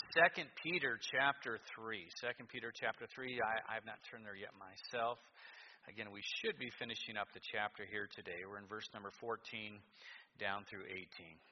2 Peter chapter 3. 2 Peter chapter 3. I have not turned there yet myself. Again, we should be finishing up the chapter here today. We're in verse number 14 down through 18.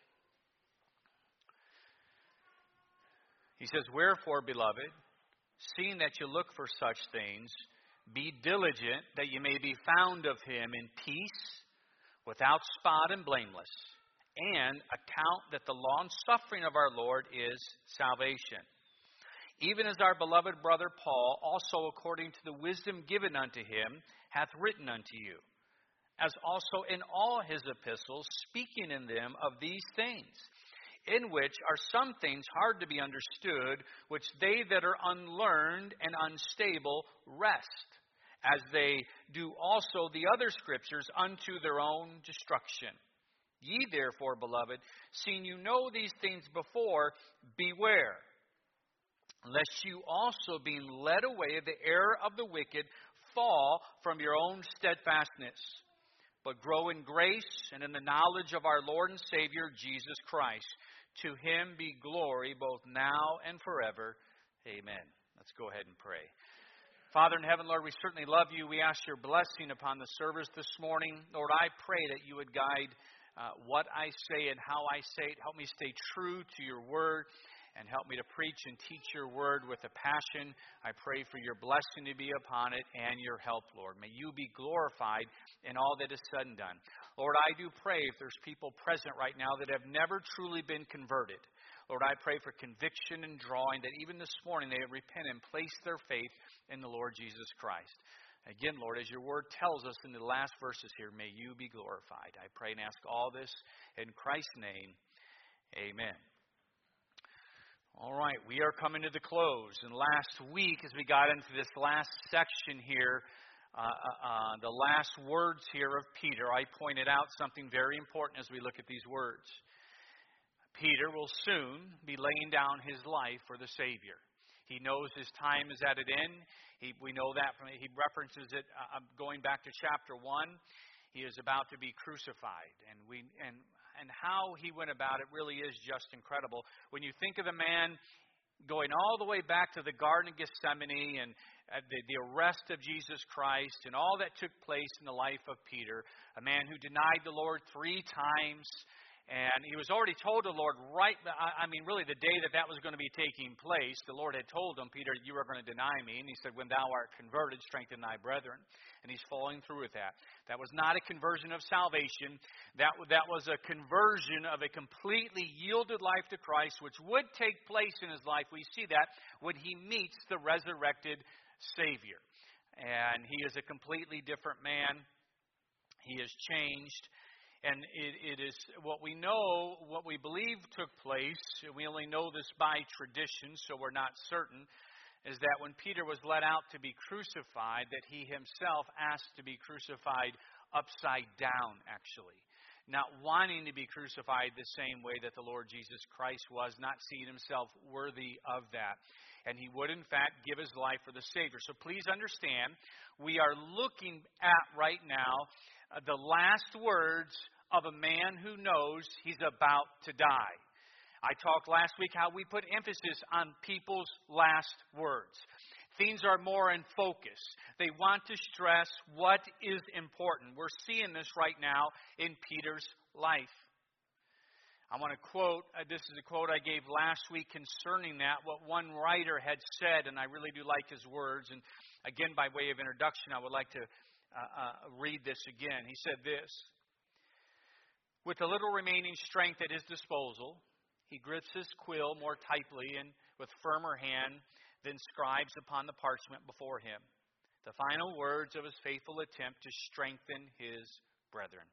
He says, "Wherefore, beloved, seeing that you look for such things, be diligent that you may be found of him in peace, without spot and blameless, and account that the long-suffering of our Lord is salvation. Even as our beloved brother Paul, also according to the wisdom given unto him, hath written unto you, as also in all his epistles, speaking in them of these things, in which are some things hard to be understood, which they that are unlearned and unstable wrest, as they do also the other scriptures unto their own destruction. Ye therefore, beloved, seeing you know these things before, beware, lest you also, being led away of the error of the wicked, fall from your own steadfastness, but grow in grace and in the knowledge of our Lord and Savior, Jesus Christ. To him be glory both now and forever. Amen." Let's go ahead and pray. Father in heaven, Lord, we certainly love you. We ask your blessing upon the service this morning. Lord, I pray that you would guide what I say and how I say it. Help me stay true to your word and help me to preach and teach your word with a passion. I pray for your blessing to be upon it and your help, Lord. May you be glorified in all that is said and done. Lord, I do pray if there's people present right now that have never truly been converted, Lord, I pray for conviction and drawing, that even this morning they repent and place their faith in the Lord Jesus Christ. Again, Lord, as your word tells us in the last verses here, may you be glorified. I pray and ask all this in Christ's name. Amen. All right, we are coming to the close. And last week, as we got into this last section here, the last words here of Peter, I pointed out something very important as we look at these words. Peter will soon be laying down his life for the Savior. He knows his time is at an end. We know that from he references it going back to chapter 1. He is about to be crucified, and how he went about it really is just incredible. When you think of the man going all the way back to the Garden of Gethsemane and the arrest of Jesus Christ and all that took place in the life of Peter, a man who denied the Lord 3 times. And he was already told the Lord really the day that was going to be taking place. The Lord had told him, "Peter, you are going to deny me." And he said, "When thou art converted, strengthen thy brethren." And he's following through with that. That was not a conversion of salvation. That was a conversion of a completely yielded life to Christ, which would take place in his life. We see that when he meets the resurrected Savior. And he is a completely different man. He is changed. And it is what we know, what we believe took place, we only know this by tradition, so we're not certain, is that when Peter was led out to be crucified, that he himself asked to be crucified upside down, actually. Not wanting to be crucified the same way that the Lord Jesus Christ was, not seeing himself worthy of that. And he would, in fact, give his life for the Savior. So please understand, we are looking at right now the last words of a man who knows he's about to die. I talked last week how we put emphasis on people's last words. Things are more in focus. They want to stress what is important. We're seeing this right now in Peter's life. I want to quote, this is a quote I gave last week concerning that, what one writer had said, and I really do like his words. And again, by way of introduction, I would like to read this again. He said this: "With the little remaining strength at his disposal, he grips his quill more tightly and with firmer hand than scribes upon the parchment before him, the final words of his faithful attempt to strengthen his brethren.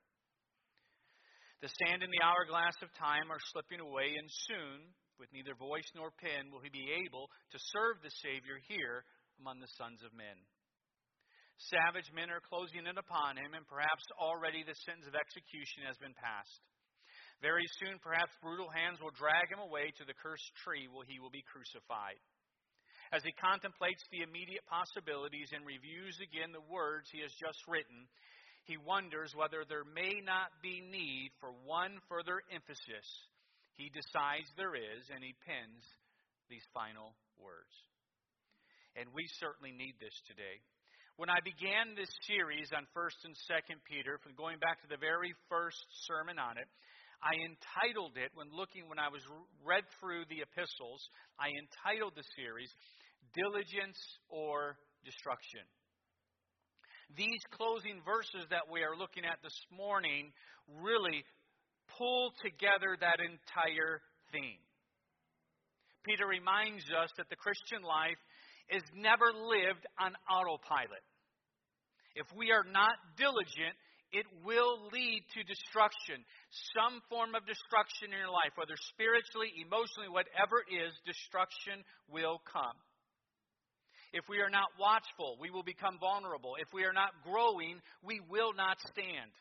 The sand in the hourglass of time are slipping away, and soon, with neither voice nor pen, will he be able to serve the Savior here among the sons of men. Savage men are closing in upon him, and perhaps already the sentence of execution has been passed. Very soon, perhaps brutal hands will drag him away to the cursed tree where he will be crucified. As he contemplates the immediate possibilities and reviews again the words he has just written, he wonders whether there may not be need for one further emphasis. He decides there is, and he pens these final words. And we certainly need this today. When I began this series on 1st and 2nd Peter, from going back to the very first sermon on it, I entitled it, when I was read through the epistles, I entitled the series, Diligence or Destruction. These closing verses that we are looking at this morning really pull together that entire theme. Peter reminds us that the Christian life is never lived on autopilot. If we are not diligent, it will lead to destruction. Some form of destruction in your life, whether spiritually, emotionally, whatever it is, destruction will come. If we are not watchful, we will become vulnerable. If we are not growing, we will not stand.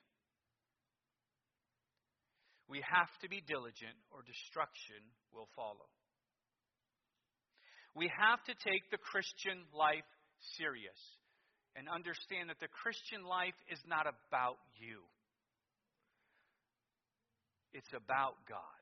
We have to be diligent or destruction will follow. We have to take the Christian life serious and understand that the Christian life is not about you. It's about God.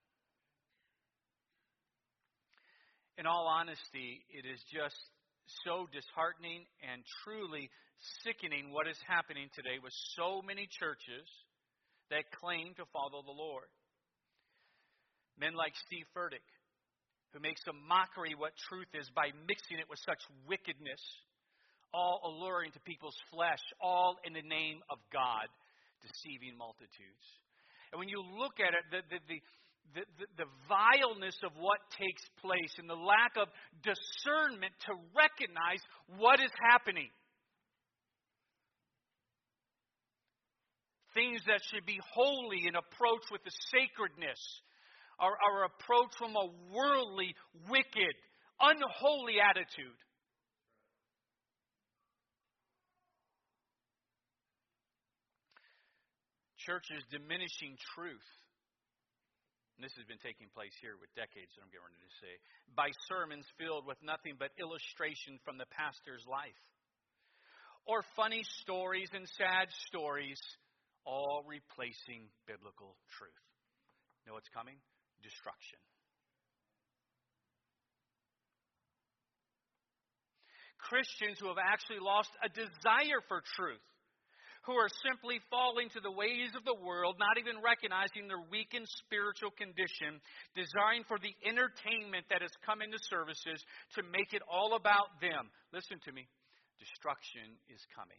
In all honesty, it is just so disheartening and truly sickening what is happening today with so many churches that claim to follow the Lord. Men like Steve Furtick, who makes a mockery what truth is by mixing it with such wickedness, all alluring to people's flesh, all in the name of God, deceiving multitudes. And when you look at it, the vileness of what takes place and the lack of discernment to recognize what is happening. Things that should be holy and approached with a sacredness are approached from a worldly, wicked, unholy attitude. Churches diminishing truth. And this has been taking place here with decades, that I'm getting ready to say, by sermons filled with nothing but illustration from the pastor's life. Or funny stories and sad stories, all replacing biblical truth. You know what's coming? Destruction. Christians who have actually lost a desire for truth, who are simply falling to the ways of the world, not even recognizing their weakened spiritual condition, desiring for the entertainment that has come into services to make it all about them. Listen to me. Destruction is coming.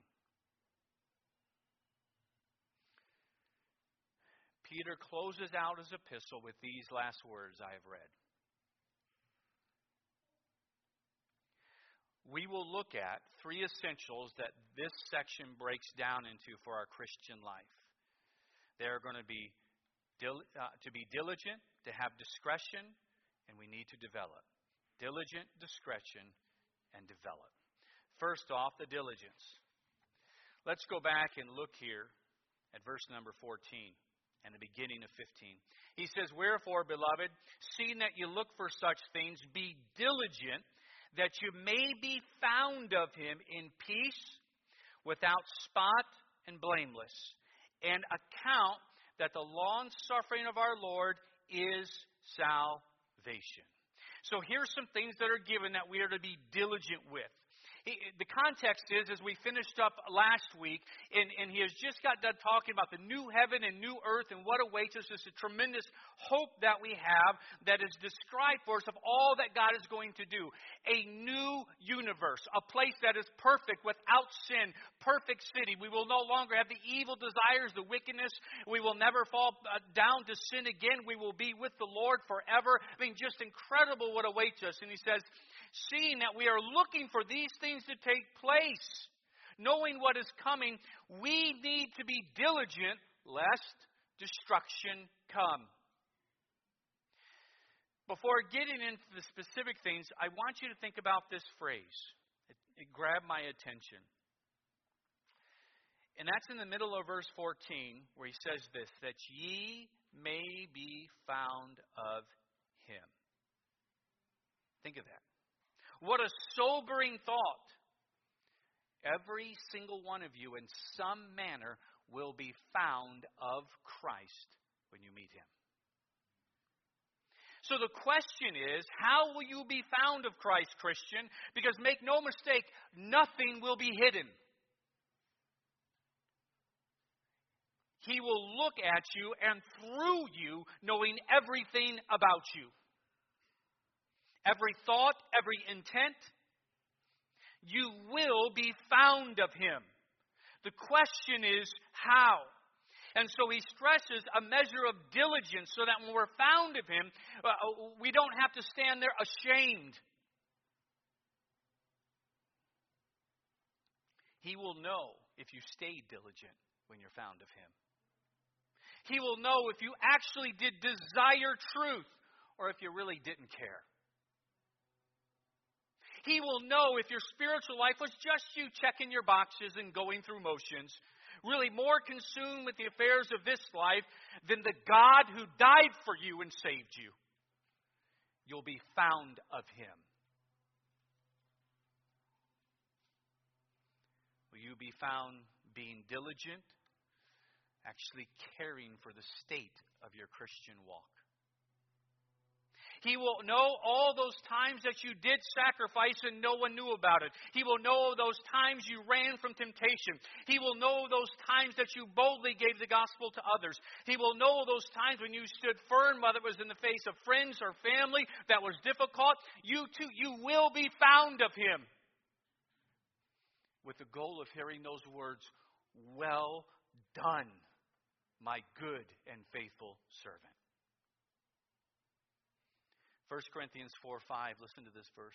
Peter closes out his epistle with these last words I have read. We will look at three essentials that this section breaks down into for our Christian life. They are going to be diligent, to have discretion, and we need to develop. Diligent, discretion, and develop. First off, the diligence. Let's go back and look here at verse number 14 and the beginning of 15. He says, "Wherefore, beloved, seeing that you look for such things, be diligent, that you may be found of him in peace, without spot and blameless, and account that the long suffering of our Lord is salvation." So here's some things that are given that we are to be diligent with. The context is, as we finished up last week, and he has just got done talking about the new heaven and new earth and what awaits us. It's a tremendous hope that we have that is described for us of all that God is going to do. A new universe, a place that is perfect, without sin, perfect city. We will no longer have the evil desires, the wickedness. We will never fall down to sin again. We will be with the Lord forever. I mean, just incredible what awaits us. And he says, seeing that we are looking for these things to take place, knowing what is coming, we need to be diligent lest destruction come. Before getting into the specific things, I want you to think about this phrase. It grabbed my attention. And that's in the middle of verse 14, where he says this, that ye may be found of him. Think of that. What a sobering thought. Every single one of you in some manner will be found of Christ when you meet him. So the question is, how will you be found of Christ, Christian? Because make no mistake, nothing will be hidden. He will look at you and through you knowing everything about you. Every thought, every intent, you will be found of Him. The question is, how? And so he stresses a measure of diligence so that when we're found of Him, we don't have to stand there ashamed. He will know if you stayed diligent when you're found of Him. He will know if you actually did desire truth or if you really didn't care. He will know if your spiritual life was just you checking your boxes and going through motions, really more consumed with the affairs of this life than the God who died for you and saved you. You'll be found of Him. Will you be found being diligent, actually caring for the state of your Christian walk? He will know all those times that you did sacrifice and no one knew about it. He will know those times you ran from temptation. He will know those times that you boldly gave the gospel to others. He will know those times when you stood firm, whether it was in the face of friends or family that was difficult. You too, you will be found of Him. With the goal of hearing those words, "Well done, my good and faithful servant." 1 Corinthians 4:5, listen to this verse.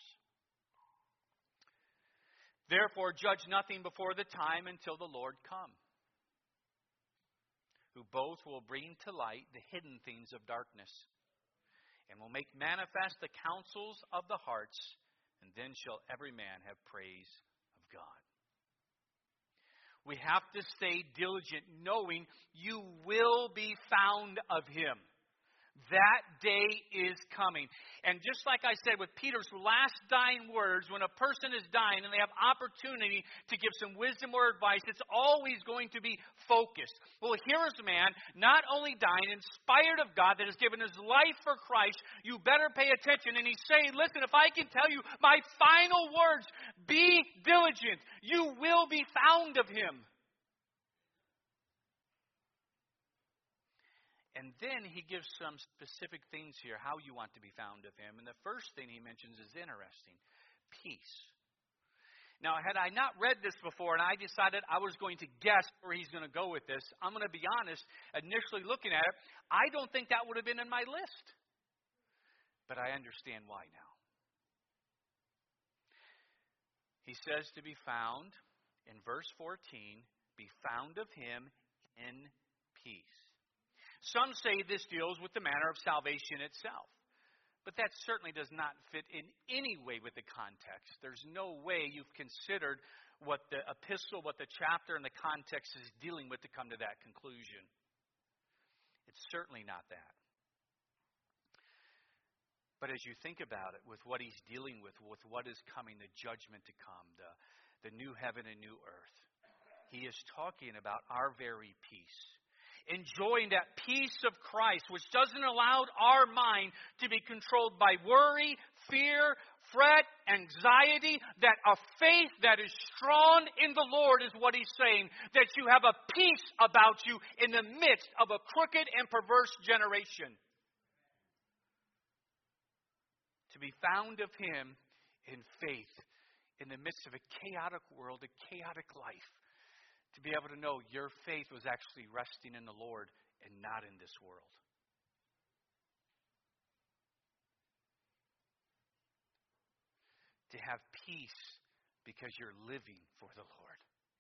Therefore, judge nothing before the time until the Lord come, who both will bring to light the hidden things of darkness, and will make manifest the counsels of the hearts, and then shall every man have praise of God. We have to stay diligent, knowing you will be found of Him. That day is coming. And just like I said with Peter's last dying words, when a person is dying and they have opportunity to give some wisdom or advice, it's always going to be focused. Well, here is a man not only dying, inspired of God, that has given his life for Christ. You better pay attention. And he's saying, listen, if I can tell you my final words, be diligent. You will be found of Him. And then he gives some specific things here, how you want to be found of Him. And the first thing he mentions is interesting. Peace. Now, had I not read this before and I decided I was going to guess where he's going to go with this, I'm going to be honest, initially looking at it, I don't think that would have been in my list. But I understand why now. He says to be found, in verse 14, be found of Him in peace. Some say this deals with the manner of salvation itself. But that certainly does not fit in any way with the context. There's no way you've considered what the epistle, what the chapter and the context is dealing with to come to that conclusion. It's certainly not that. But as you think about it, with what he's dealing with what is coming, the judgment to come, the new heaven and new earth, he is talking about our very peace. Enjoying that peace of Christ, which doesn't allow our mind to be controlled by worry, fear, fret, anxiety, that a faith that is strong in the Lord is what he's saying, that you have a peace about you in the midst of a crooked and perverse generation. To be found of Him in faith in the midst of a chaotic world, a chaotic life. To be able to know your faith was actually resting in the Lord and not in this world. To have peace because you're living for the Lord.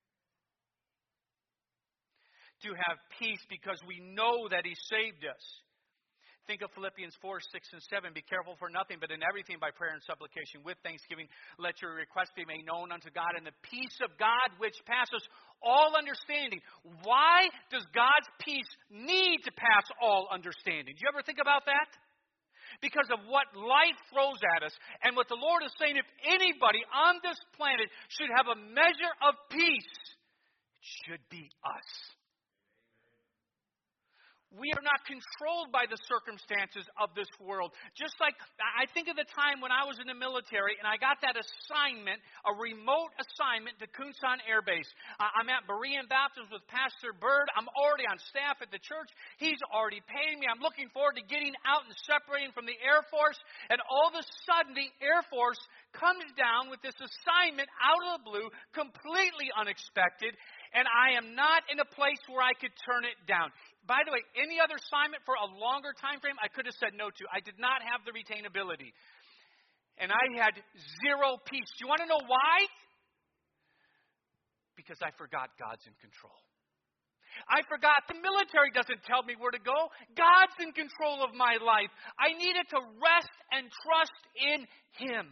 To have peace because we know that He saved us. Think of Philippians 4, 6, and 7. Be careful for nothing, but in everything by prayer and supplication with thanksgiving, let your requests be made known unto God, and the peace of God which passes all understanding. Why does God's peace need to pass all understanding? Do you ever think about that? Because of what life throws at us. And what the Lord is saying, if anybody on this planet should have a measure of peace, it should be us. We are not controlled by the circumstances of this world. Just like I think of the time when I was in the military and I got that assignment, a remote assignment to Kunsan Air Base. I'm at Berean Baptist with Pastor Bird. I'm already on staff at the church. He's already paying me. I'm looking forward to getting out and separating from the Air Force. And all of a sudden, the Air Force comes down with this assignment out of the blue, completely unexpected. And I am not in a place where I could turn it down. By the way, any other assignment for a longer time frame, I could have said no to. I did not have the retainability. And I had zero peace. Do you want to know why? Because I forgot God's in control. I forgot the military doesn't tell me where to go. God's in control of my life. I needed to rest and trust in Him.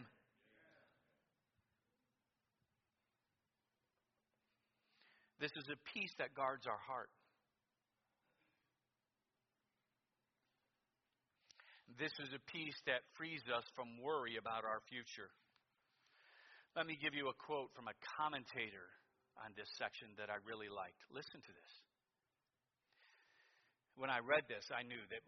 This is a peace that guards our heart. This is a peace that frees us from worry about our future. Let me give you a quote from a commentator on this section that I really liked. Listen to this. When I read this, I knew that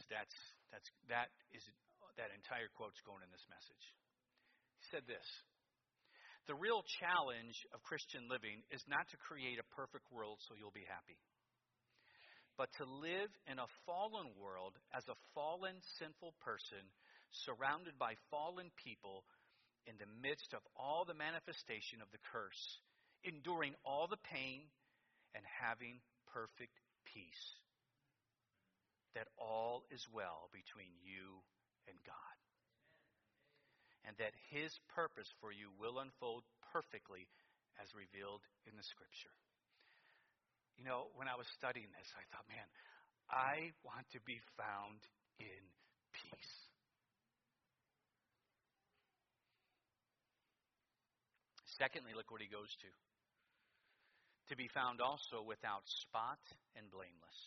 that entire quote's going in this message. He said this: "The real challenge of Christian living is not to create a perfect world so you'll be happy, but to live in a fallen world as a fallen, sinful person, surrounded by fallen people, in the midst of all the manifestation of the curse, enduring all the pain, and having perfect peace. That all is well between you and God. And that His purpose for you will unfold perfectly as revealed in the Scripture." You know, when I was studying this, I thought, man, I want to be found in peace. Secondly, look what he goes to. To be found also without spot and blameless.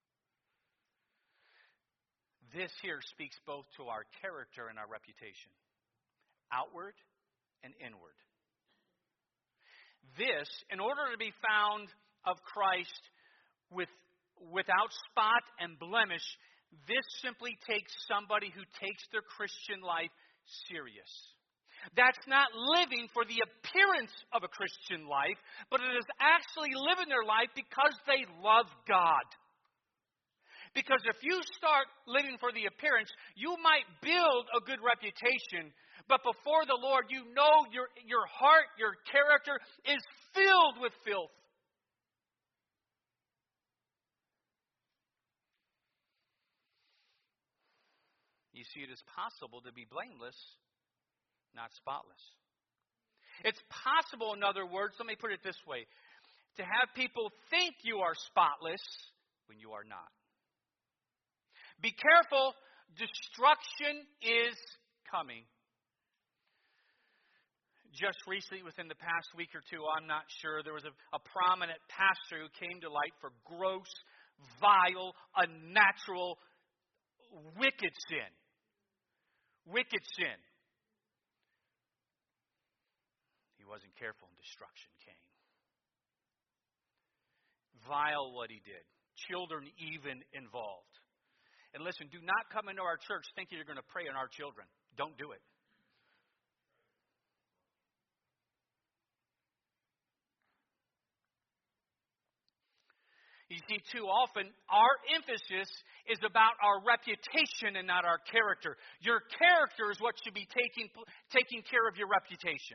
This here speaks both to our character and our reputation. Outward and inward. This, in order to be found of Christ without spot and blemish, this simply takes somebody who takes their Christian life serious. That's not living for the appearance of a Christian life, but it is actually living their life because they love God. Because if you start living for the appearance, you might build a good reputation, but before the Lord, you know your heart, your character is filled with filth. You see, it is possible to be blameless, not spotless. It's possible, in other words, let me put it this way, to have people think you are spotless when you are not. Be careful, destruction is coming. Just recently, within the past week or two, I'm not sure, there was a prominent pastor who came to light for gross, vile, unnatural, wicked sin. Wicked sin. He wasn't careful and destruction came. Vile what he did. Children even involved. And listen, do not come into our church thinking you're going to prey on our children. Don't do it. You see, too often, our emphasis is about our reputation and not our character. Your character is what should be taking care of your reputation.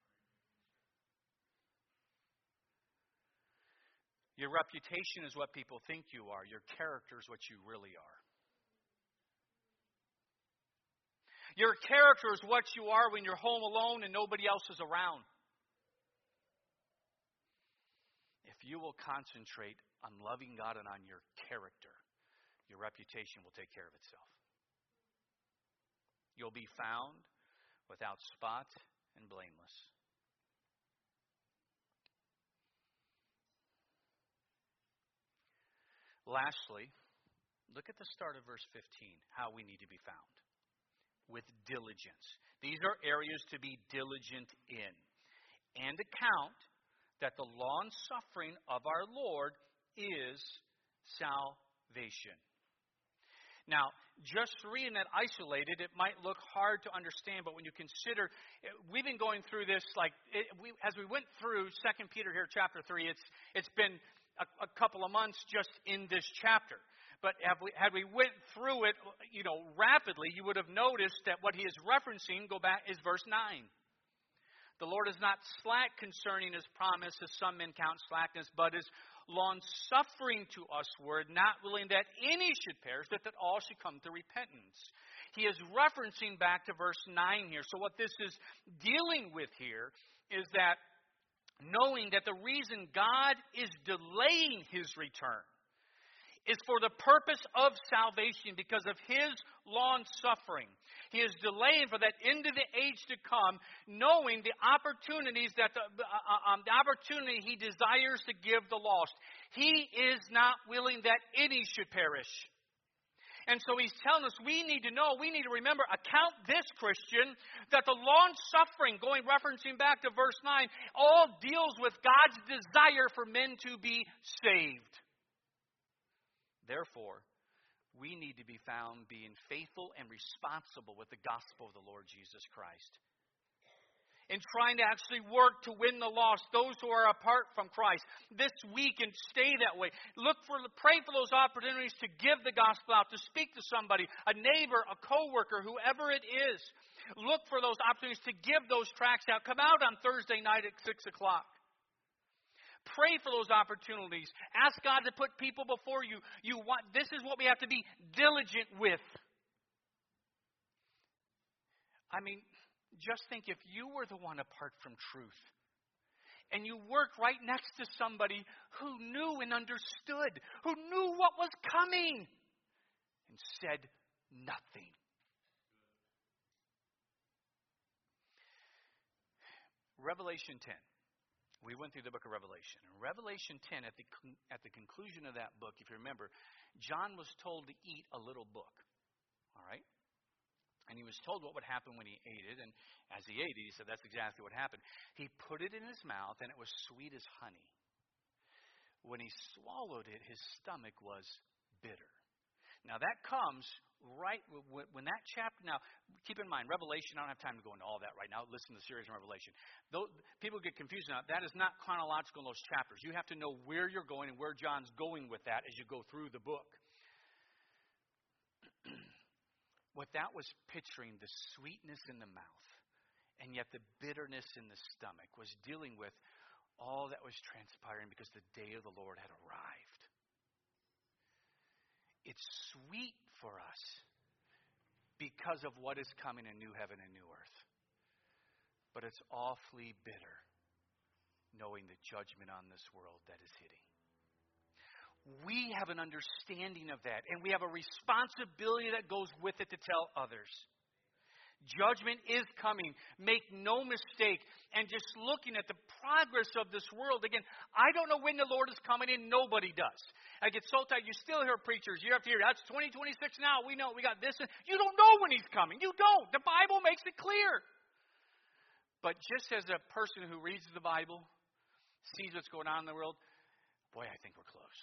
Your reputation is what people think you are. Your character is what you really are. Your character is what you are when you're home alone and nobody else is around. If you will concentrate on loving God and on your character, your reputation will take care of itself. You'll be found without spot and blameless. Lastly, look at the start of verse 15, how we need to be found. With diligence. These are areas to be diligent in. And account that the long suffering of our Lord is salvation. Now, just reading that isolated, it might look hard to understand, but when you consider, we've been going through this as we went through 2 Peter here, chapter 3, it's been a couple of months just in this chapter. But had we went through it, rapidly, you would have noticed that what he is referencing, is verse 9. The Lord is not slack concerning his promise, as some men count slackness, but is long-suffering to usward, not willing that any should perish, but that all should come to repentance. He is referencing back to verse 9 here. So what this is dealing with here is that knowing that the reason God is delaying his return is for the purpose of salvation because of his long suffering. He is delaying for that end of the age to come, knowing the opportunities that the opportunity he desires to give the lost. He is not willing that any should perish. And so he's telling us we need to remember, account this, Christian, that the long suffering, referencing back to verse 9, all deals with God's desire for men to be saved. Therefore, we need to be found being faithful and responsible with the gospel of the Lord Jesus Christ. In trying to actually work to win the lost, those who are apart from Christ, this week, and stay that way. Pray for those opportunities to give the gospel out, to speak to somebody, a neighbor, a coworker, whoever it is. Look for those opportunities to give those tracts out. Come out on Thursday night at 6 o'clock. Pray for those opportunities. Ask God to put people before you. This is what we have to be diligent with. I mean, just think if you were the one apart from truth, and you worked right next to somebody who knew and understood, who knew what was coming, and said nothing. Revelation 10. We went through the book of Revelation. In Revelation 10, at the conclusion of that book, if you remember, John was told to eat a little book. All right? And he was told what would happen when he ate it. And as he ate it, he said that's exactly what happened. He put it in his mouth, and it was sweet as honey. When he swallowed it, his stomach was bitter. Now, that comes right when that chapter. Now, keep in mind, Revelation, I don't have time to go into all that right now. Listen to the series on Revelation. Though people get confused now, that is not chronological in those chapters. You have to know where you're going and where John's going with that as you go through the book. What that was picturing, the sweetness in the mouth, and yet the bitterness in the stomach, was dealing with all that was transpiring because the day of the Lord had arrived. It's sweet for us because of what is coming in new heaven and new earth. But it's awfully bitter knowing the judgment on this world that is hitting. We have an understanding of that, and we have a responsibility that goes with it to tell others. Judgment is coming. Make no mistake. And just looking at the progress of this world, again, I don't know when the Lord is coming in. Nobody does. I get so tired. You still hear preachers year after year. That's 2026 now. We know we got this. You don't know when he's coming. You don't. The Bible makes it clear. But just as a person who reads the Bible, sees what's going on in the world, boy, I think we're close.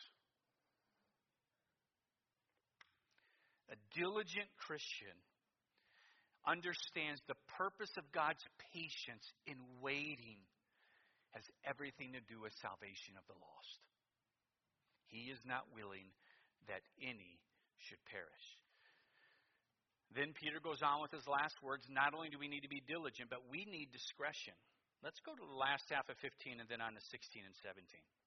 A diligent Christian understands the purpose of God's patience in waiting has everything to do with salvation of the lost. He is not willing that any should perish. Then Peter goes on with his last words. Not only do we need to be diligent, but we need discretion. Let's go to the last half of 15 and then on to 16 and 17.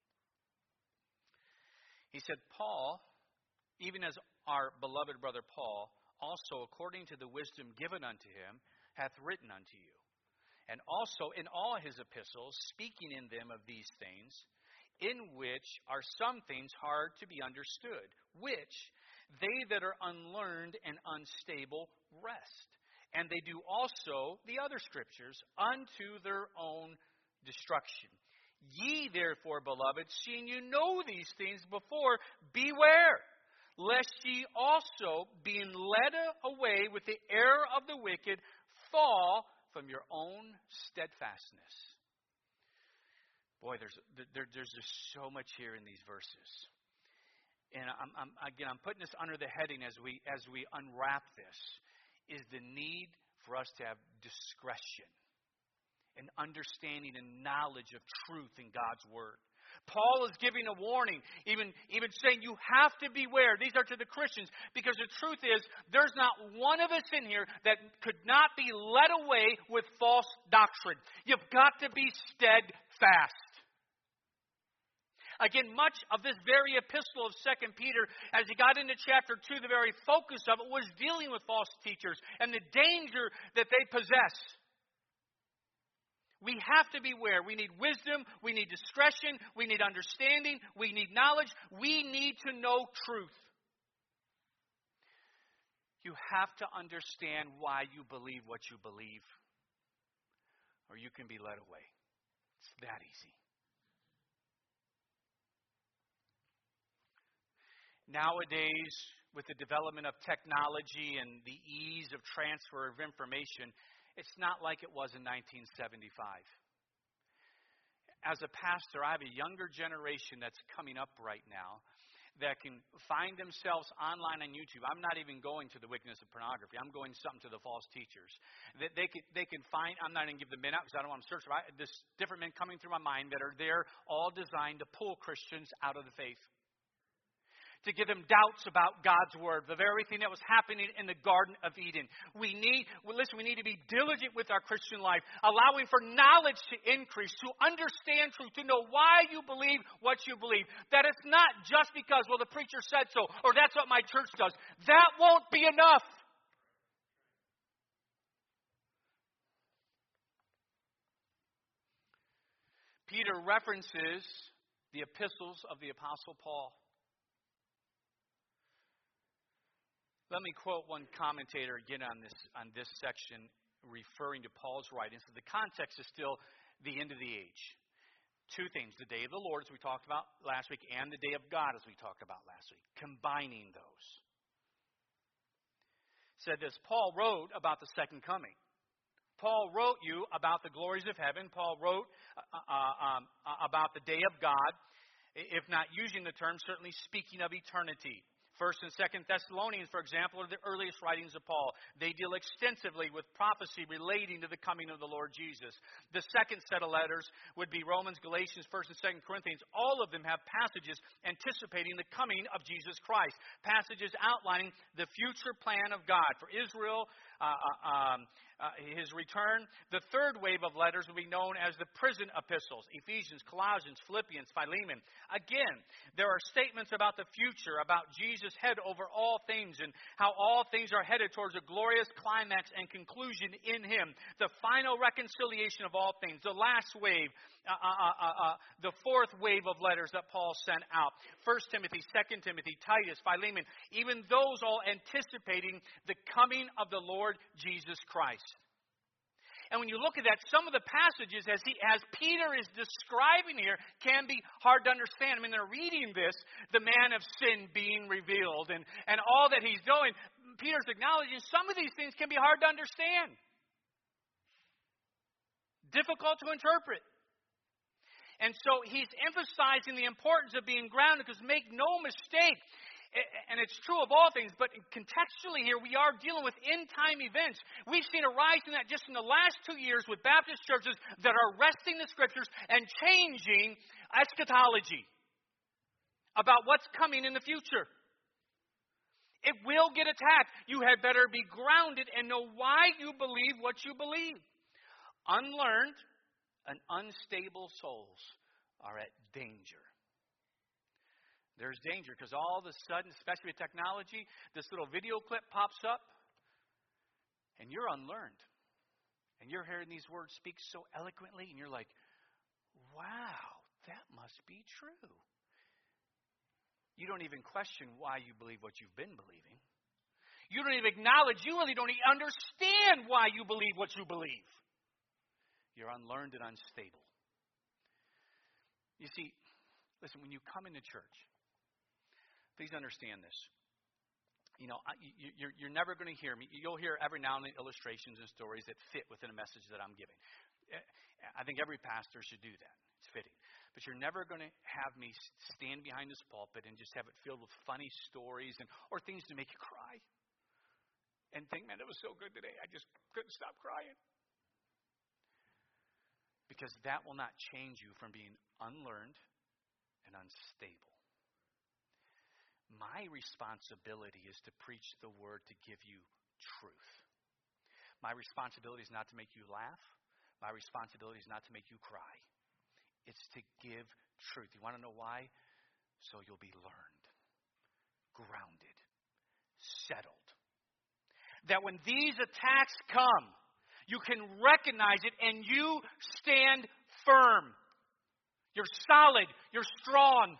He said, Paul, even as our beloved brother Paul, also according to the wisdom given unto him, hath written unto you. And also in all his epistles, speaking in them of these things, in which are some things hard to be understood, which they that are unlearned and unstable rest. And they do also the other scriptures unto their own destruction. Ye therefore, beloved, seeing you know these things before, beware, lest ye also, being led away with the error of the wicked, fall from your own steadfastness. Boy, there's just so much here in these verses. and I'm putting this under the heading as we unwrap this, is the need for us to have discretion and understanding and knowledge of truth in God's Word. Paul is giving a warning, even saying you have to beware. These are to the Christians, because the truth is there's not one of us in here that could not be led away with false doctrine. You've got to be steadfast. Again, much of this very epistle of 2 Peter, as he got into chapter 2, the very focus of it was dealing with false teachers and the danger that they possess. We have to beware. We need wisdom. We need discretion. We need understanding. We need knowledge. We need to know truth. You have to understand why you believe what you believe, or you can be led away. It's that easy. Nowadays, with the development of technology and the ease of transfer of information, it's not like it was in 1975. As a pastor, I have a younger generation that's coming up right now that can find themselves online on YouTube. I'm not even going to the wickedness of pornography. I'm going something to the false teachers. That they can find, I'm not going to give the men out because I don't want to search. There's different men coming through my mind that are there all designed to pull Christians out of the faith, to give them doubts about God's Word, the very thing that was happening in the Garden of Eden. We need to be diligent with our Christian life, allowing for knowledge to increase, to understand truth, to know why you believe what you believe. That it's not just because, well, the preacher said so, or that's what my church does. That won't be enough. Peter references the epistles of the Apostle Paul. Let me quote one commentator again on this section, referring to Paul's writings. So the context is still the end of the age. Two things, the day of the Lord, as we talked about last week, and the day of God, as we talked about last week, combining those. Said this, Paul wrote about the second coming. Paul wrote you about the glories of heaven. Paul wrote about the day of God, if not using the term, certainly speaking of eternity. 1st and 2nd Thessalonians, for example, are the earliest writings of Paul. They deal extensively with prophecy relating to the coming of the Lord Jesus. The second set of letters would be Romans, Galatians, 1st and 2nd Corinthians. All of them have passages anticipating the coming of Jesus Christ. Passages outlining the future plan of God for Israel, his return. The third wave of letters will be known as the prison epistles, Ephesians, Colossians, Philippians, Philemon. Again, there are statements about the future, about Jesus' head over all things, and how all things are headed towards a glorious climax and conclusion in Him. The final reconciliation of all things. The last wave, the fourth wave of letters that Paul sent out. 1 Timothy, 2 Timothy, Titus, Philemon. Even those all anticipating the coming of the Lord Jesus Christ. And when you look at that, some of the passages as Peter is describing here can be hard to understand. I mean, they're reading this, the man of sin being revealed and all that he's doing. Peter's acknowledging some of these things can be hard to understand. Difficult to interpret. And so he's emphasizing the importance of being grounded, because make no mistake, and it's true of all things, but contextually here, we are dealing with end-time events. We've seen a rise in that just in the last 2 years with Baptist churches that are wresting the Scriptures and changing eschatology about what's coming in the future. It will get attacked. You had better be grounded and know why you believe what you believe. Unlearned and unstable souls are at danger. There's danger because all of a sudden, especially with technology, this little video clip pops up and you're unlearned. And you're hearing these words speak so eloquently and you're like, wow, that must be true. You don't even question why you believe what you've been believing. You don't even acknowledge, you really don't even understand why you believe what you believe. You're unlearned and unstable. You see, listen, when you come into church, please understand this. You know, you're never going to hear me. You'll hear every now and then illustrations and stories that fit within a message that I'm giving. I think every pastor should do that. It's fitting. But you're never going to have me stand behind this pulpit and just have it filled with funny stories or things to make you cry. And think, man, it was so good today. I just couldn't stop crying. Because that will not change you from being unlearned and unstable. My responsibility is to preach the word to give you truth. My responsibility is not to make you laugh. My responsibility is not to make you cry. It's to give truth. You want to know why? So you'll be learned, grounded, settled. That when these attacks come, you can recognize it and you stand firm. You're solid. You're strong.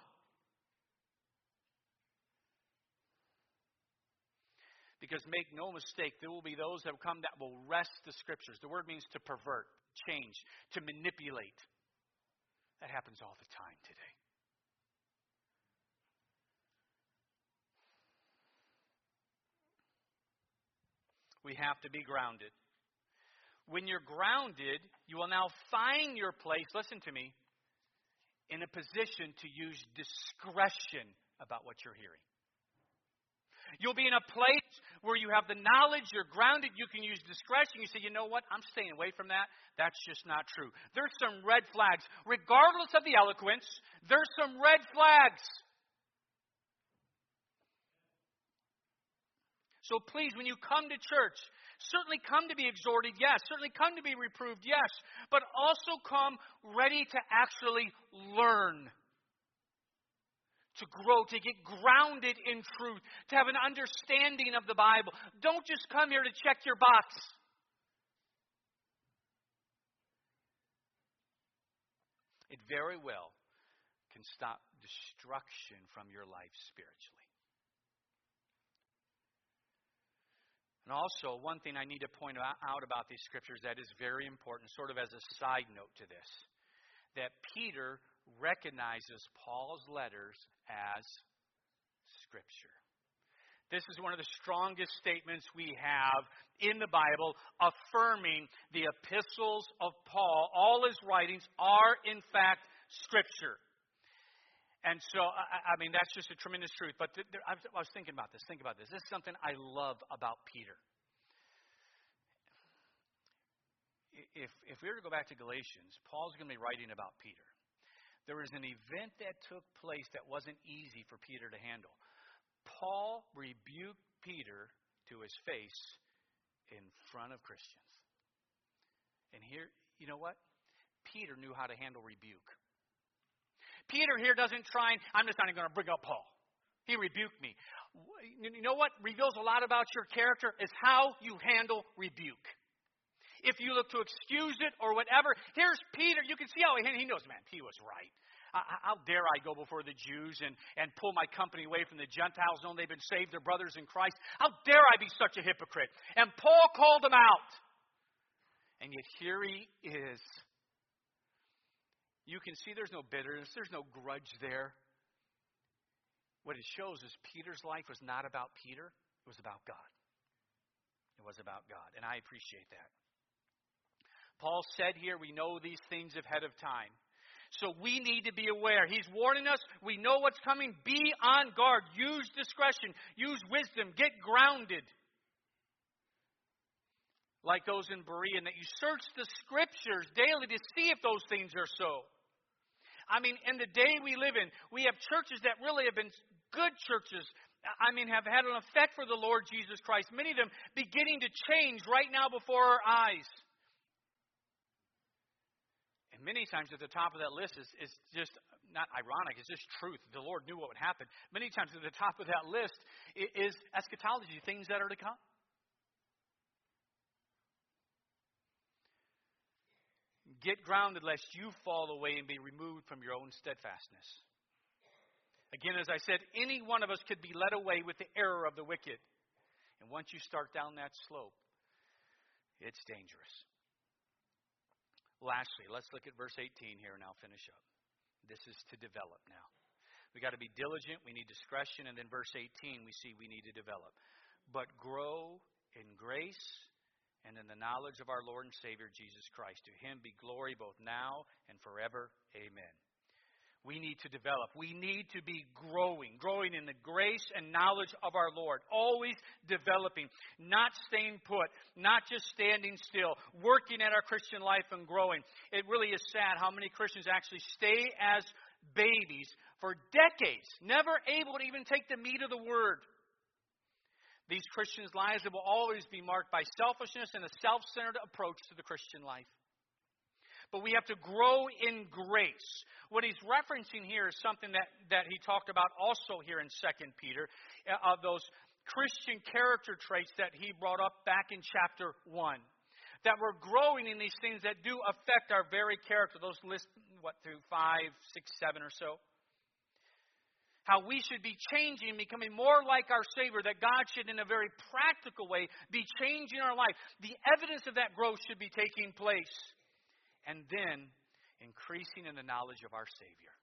Because make no mistake, there will be those that will come that will wrest the Scriptures. The word means to pervert, change, to manipulate. That happens all the time today. We have to be grounded. When you're grounded, you will now find your place, listen to me, in a position to use discretion about what you're hearing. You'll be in a place where you have the knowledge, you're grounded, you can use discretion. You say, you know what, I'm staying away from that. That's just not true. There's some red flags. Regardless of the eloquence, there's some red flags. So please, when you come to church, certainly come to be exhorted, yes. Certainly come to be reproved, yes. But also come ready to actually learn. To grow, to get grounded in truth, to have an understanding of the Bible. Don't just come here to check your box. It very well can stop destruction from your life spiritually. And also, one thing I need to point out about these scriptures that is very important, sort of as a side note to this, that Peter recognizes Paul's letters as Scripture. This is one of the strongest statements we have in the Bible, affirming the epistles of Paul. All his writings are, in fact, Scripture. And so, I mean, that's just a tremendous truth. But I was thinking about this. Think about this. This is something I love about Peter. If we were to go back to Galatians, Paul's going to be writing about Peter. There was an event that took place that wasn't easy for Peter to handle. Paul rebuked Peter to his face in front of Christians. And here, you know what? Peter knew how to handle rebuke. Peter here doesn't try and, I'm just not even going to bring up Paul. He rebuked me. You know what reveals a lot about your character is how you handle rebuke. If you look to excuse it or whatever, here's Peter. You can see how he knows, man, he was right. How dare I go before the Jews and pull my company away from the Gentiles, knowing they've been saved, their brothers in Christ? How dare I be such a hypocrite? And Paul called him out. And yet here he is. You can see there's no bitterness. There's no grudge there. What it shows is Peter's life was not about Peter. It was about God. It was about God. And I appreciate that. Paul said here, we know these things ahead of time. So we need to be aware. He's warning us. We know what's coming. Be on guard. Use discretion. Use wisdom. Get grounded. Like those in Berean, that you search the Scriptures daily to see if those things are so. I mean, in the day we live in, we have churches that really have been good churches. I mean, have had an effect for the Lord Jesus Christ. Many of them beginning to change right now before our eyes. And many times at the top of that list is just not ironic, it's just truth. The Lord knew what would happen. Many times at the top of that list is eschatology, things that are to come. Get grounded lest you fall away and be removed from your own steadfastness. Again, as I said, any one of us could be led away with the error of the wicked. And once you start down that slope, it's dangerous. Lastly, let's look at verse 18 here and I'll finish up. This is to develop now. We got to be diligent, we need discretion, and then verse 18 we see we need to develop. But grow in grace and in the knowledge of our Lord and Savior, Jesus Christ. To Him be glory both now and forever. Amen. We need to develop. We need to be growing in the grace and knowledge of our Lord. Always developing, not staying put, not just standing still, working at our Christian life and growing. It really is sad how many Christians actually stay as babies for decades, never able to even take the meat of the Word. These Christians' lives will always be marked by selfishness and a self-centered approach to the Christian life. But we have to grow in grace. What he's referencing here is something that he talked about also here in 2 Peter, of those Christian character traits that he brought up back in chapter 1. That we're growing in these things that do affect our very character. Those list, through 5, 6, 7 or so. How we should be changing, becoming more like our Savior, that God should, in a very practical way, be changing our life. The evidence of that growth should be taking place. And then, increasing in the knowledge of our Savior.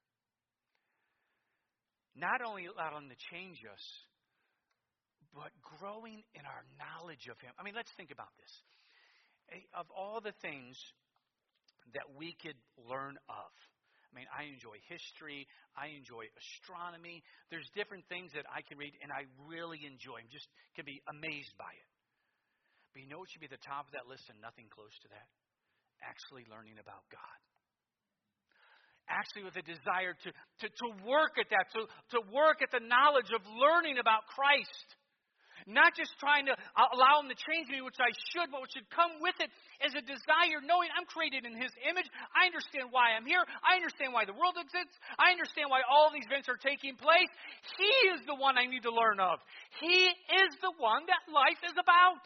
Not only allowing Him to change us, but growing in our knowledge of Him. I mean, let's think about this. Of all the things that we could learn of, I mean, I enjoy history. I enjoy astronomy. There's different things that I can read, and I really enjoy. I just can be amazed by it. But you know what should be at the top of that list and nothing close to that? Actually learning about God. Actually with a desire to work at that, to work at the knowledge of learning about Christ. Not just trying to allow Him to change me, which I should, but what should come with it is a desire, knowing I'm created in His image. I understand why I'm here. I understand why the world exists. I understand why all these events are taking place. He is the one I need to learn of. He is the one that life is about.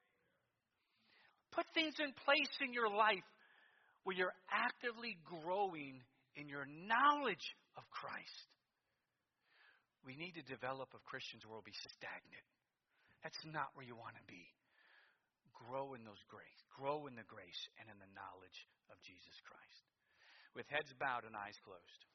Put things in place in your life where you're actively growing in your knowledge of Christ. We need to develop a Christians where we'll be stagnant. That's not where you want to be. Grow in those grace. Grow in the grace and in the knowledge of Jesus Christ. With heads bowed and eyes closed.